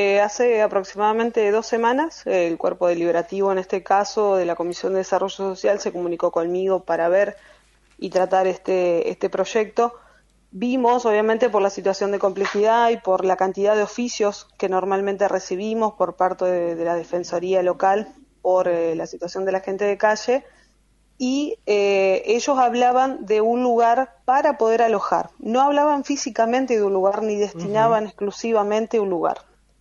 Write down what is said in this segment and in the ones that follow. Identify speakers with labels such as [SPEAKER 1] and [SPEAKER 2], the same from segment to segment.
[SPEAKER 1] Hace aproximadamente 2 semanas, el cuerpo deliberativo, en este caso de la Comisión de Desarrollo Social, se comunicó conmigo para ver y tratar este proyecto. Vimos, obviamente, por la situación de complejidad y por la cantidad de oficios que normalmente recibimos por parte de la Defensoría local por la situación de la gente de calle, y ellos hablaban de un lugar para poder alojar. No hablaban físicamente de un lugar ni destinaban exclusivamente un lugar.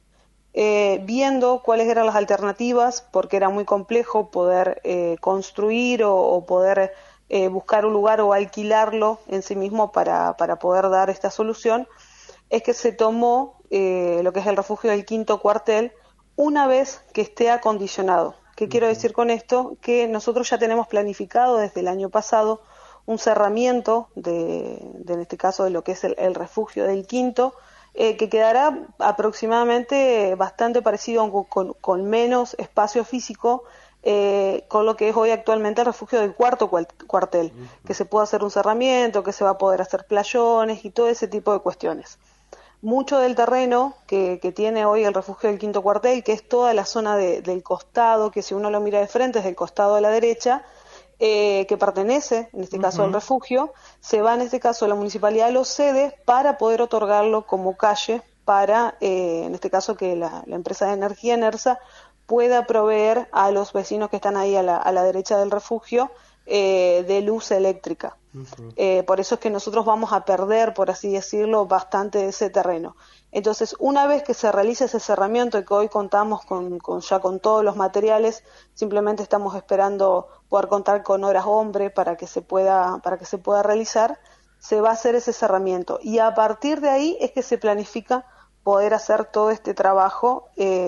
[SPEAKER 1] Viendo cuáles eran las alternativas, porque era muy complejo poder construir o poder buscar un lugar o alquilarlo en sí mismo para poder dar esta solución, es que se tomó lo que es el refugio del Quinto Cuartel una vez que esté acondicionado. ¿Qué quiero decir con esto? Que nosotros ya tenemos planificado desde el año pasado un cerramiento en este caso de lo que es el refugio del Quinto, que quedará aproximadamente bastante parecido con menos espacio físico con lo que es hoy actualmente el refugio del Cuarto Cuartel, que se puede hacer un cerramiento, que se va a poder hacer playones y todo ese tipo de cuestiones. Mucho del terreno que tiene hoy el refugio del Quinto Cuartel, que es toda la zona del costado, que si uno lo mira de frente es del costado de la derecha, que pertenece, en este caso, al refugio, se va, en este caso, la municipalidad lo cede para poder otorgarlo como calle para, en este caso, que la empresa de energía ENERSA pueda proveer a los vecinos que están ahí a la derecha del refugio de luz eléctrica. Por eso es que nosotros vamos a perder, por así decirlo, bastante de ese terreno. Entonces, una vez que se realice ese cerramiento y que hoy contamos ya con todos los materiales, simplemente estamos esperando poder contar con horas hombre para que se pueda realizar, se va a hacer ese cerramiento. Y a partir de ahí es que se planifica poder hacer todo este trabajo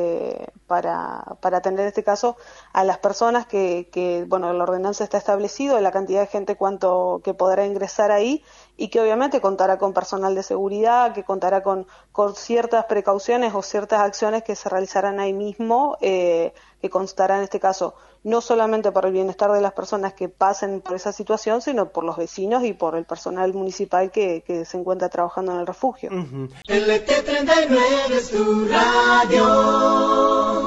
[SPEAKER 1] para atender en este caso a las personas que bueno, la ordenanza está establecido, la cantidad de gente que podrá ingresar ahí y que obviamente contará con personal de seguridad, que contará con ciertas precauciones o ciertas acciones que se realizarán ahí mismo, que constará en este caso no solamente para el bienestar de las personas que pasen por esa situación, sino por los vecinos y por el personal municipal que se encuentra trabajando en el refugio.
[SPEAKER 2] LT39 es tu radio.